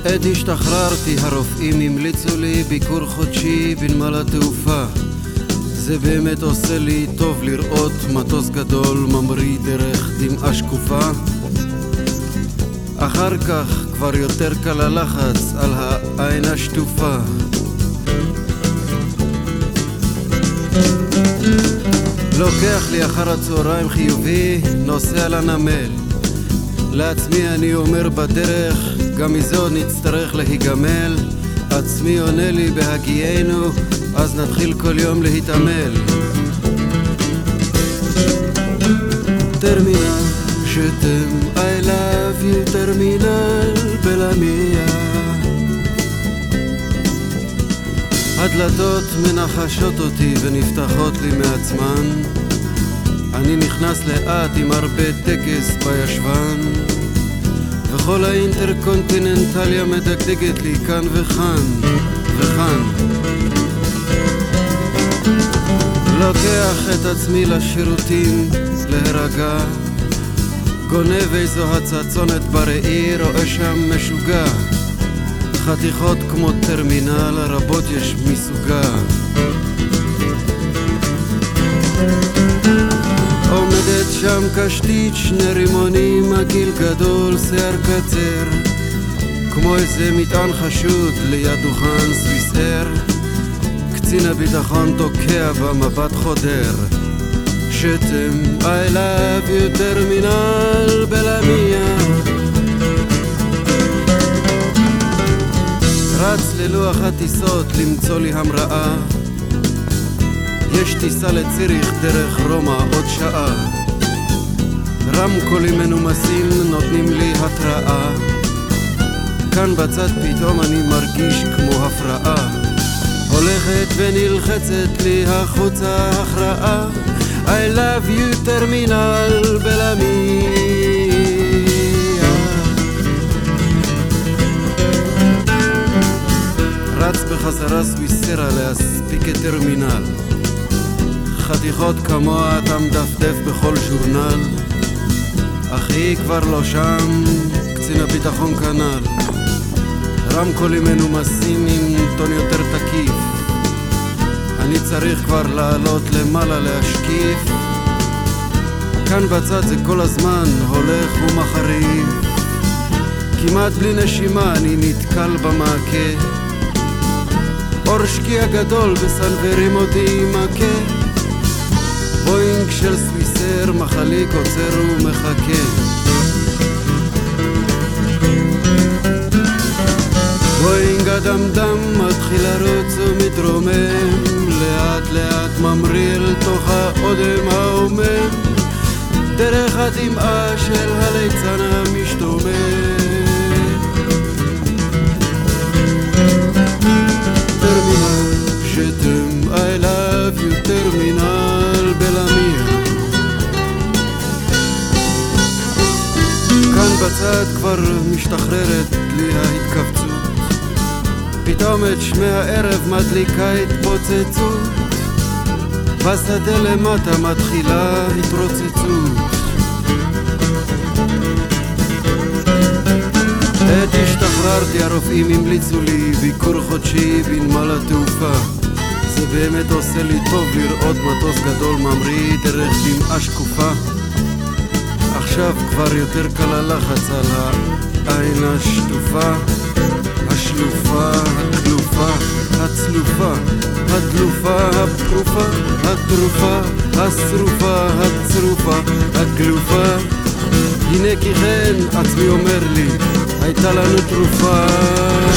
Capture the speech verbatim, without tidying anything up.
עת השתחררתי, הרופאים המליצו לי ביקור חודשי בנמל התעופה. זה באמת עושה לי טוב לראות מטוס גדול ממריא דרך דמעה שקופה. אחר כך כבר יותר קל הלחץ על העין השטופה. לוקח לי אחר הצהריים חיובי, נוסע לנמל. לעצמי אני אומר בדרך, גם מזה עוד נצטרך להיגמל. עצמי עונה לי בהגיינו, אז נתחיל כל יום להתעמל. טרמינל, שתם, I love you, טרמינל בלמיה. הדלתות מנחשות אותי ונפתחות לי מעצמן. אני נכנס לאט עם הרבה טקס בישבן, וכל האינטרקונטיננטליה מדגדגת לי כאן וכאן וכאן. לוקח את עצמי לשירותים להירגע, גונב איזו הצצונת בראי, רואה שם משוגע. חתיכות כמו טרמינל, רבות יש מסוגה. עומדת שם קשתית, שני רימונים, הגיל גדול, שיער קצר, כמו איזה מטען חשוד ליד דוכן סוויסר. קצין הביטחון תוקע במבט חודר. שתם, I love you, טרמינל בלמיה. רץ ללוח הטיסות למצוא לי המראה. יש טיסה לציריך דרך רומא עוד שעה. רמקולים מנומסים נותנים לי התראה. כאן בצד פתאום אני מרגיש כמו הפרעה. הולכת ונלחצת לי החוצה הכרעה. I love you, טרמינל בלמיה. רץ בחזרה סוויסרה להספיק את טרמינל. חתיכות כמוה אתה מדפדף בכל ז'ורנל. אחי כבר לא שם, קצין הביטחון כנל. רמקולים מנומסים עם טון יותר תקיף. אני צריך כבר לעלות למעלה להשקיף. כאן בצד זה כל הזמן הולך ומחריב. כמעט בלי נשימה אני נתקל במעקה. אור שקיע גדול בסנוורים אותי מכה. בוינג של סוויסר מחליק עוצר ומחכה. בוינג הדמדם מתחיל לרוץ ומתרומם, לאט לאט ממריא אל תוך האודם העומם, דרך הדמעה של הליצן המשתומם. טרמינל, שתם, I love you, טרמינל בלמיה. כאן בצד כבר משתחררת לי ההתכווצות. פתאום את שמי הערב מדליקה התפוצצות. בשדה למטה מתחילה התרוצצות. עת השתחררתי, הרופאים המליצו לי ביקור חודשי בנמל התעופה. זה באמת עושה לי טוב לראות מטוס גדול ממריא דרך דמעה שקופה. עכשיו כבר יותר קל הלחץ על העין השטופה. השלופה, הכלופה, הצלופה, הדלופה, הפרופה, התרופה, השרופה, הצרופה, הגלופה. הנה כי כן, עצמי אומר לי, הייתה לנו תרופה.